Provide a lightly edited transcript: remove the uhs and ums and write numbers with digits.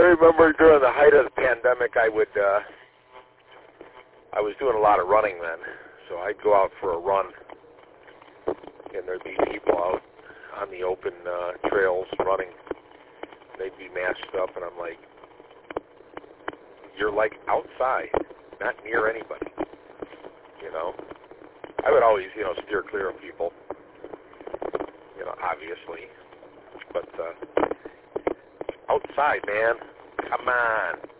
remember during the height of the pandemic, I was doing a lot of running then. So I'd go out for a run, and there'd be people out on the open trails running. They'd be masked up, and I'm like, you're like outside, not near anybody, you know. I would always, steer clear of people, obviously. But outside, man, come on.